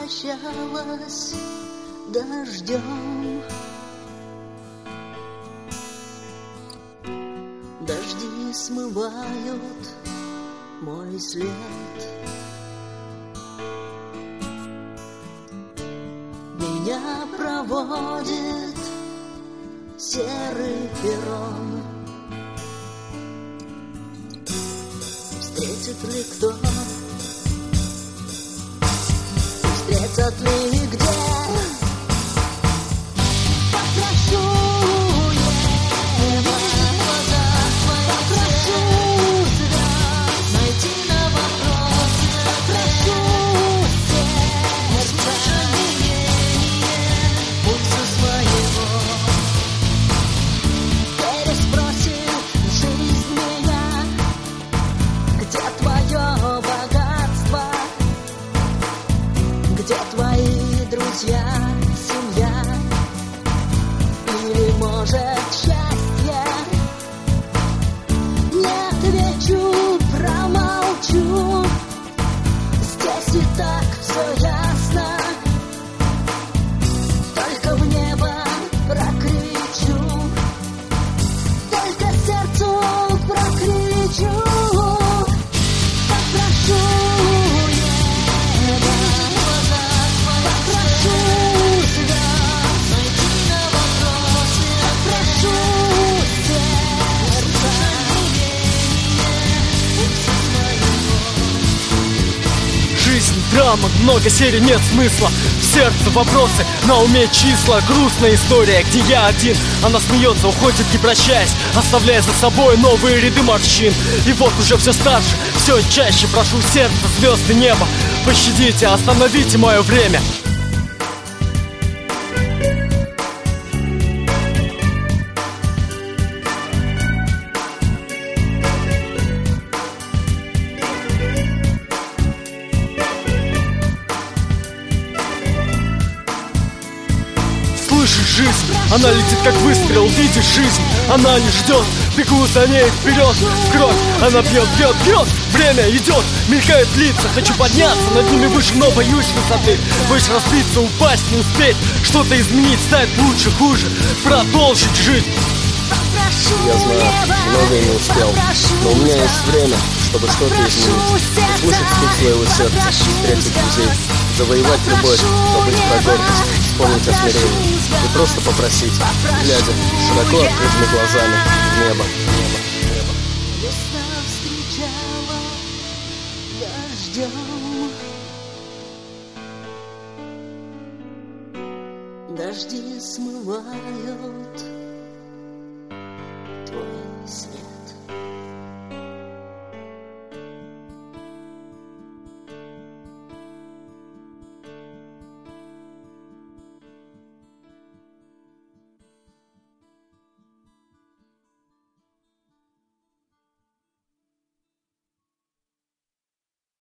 прощалась дождем. Дожди смывают мой след. Меня проводит серый перрон. Встретит ли кто? Встретят ли где? Попрошу небо, попрошу звезд найти на вопросы, прошу сердца биение пульса своего. Переспросит жизнь меня, где твое богатство, где твои друзья, семья, или, может, счастье? Не отвечу, промолчу, здесь и так все ясно, только в небо прокричу, только сердцу прокричу. Попрошу небо, попрошу звезд найти на вопросы, попрошу сердца пульса своего. Жизнь, драма, много серий, нет смысла. В сердце вопросы, на уме числа. Грустная история, где я один. Она смеется, уходит не прощаясь, оставляя за собой новые ряды морщин. И вот уже все старше, все чаще прошу сердце, звезды, небо, пощадите, остановите мое время. Слышишь жизнь, она летит как выстрел, видишь жизнь, она не ждет, бегу за ней вперед, в кровь, она бьет, бьет, бьет, время идет, мелькают лица, хочу подняться над ними выше, но боюсь высоты, боюсь разбиться, упасть, не успеть, что-то изменить, стать лучше, хуже, продолжить жить. Я знаю, многое не успел, но у меня есть время, чтобы что-то изменить, услышать стук своего сердца, встретить друзей, завоевать любовь, забыть про гордость, вспомнить о смирении и просто попросить, глядя широко открытыми глазами в небо. Весна встречала дождем. Дожди смывают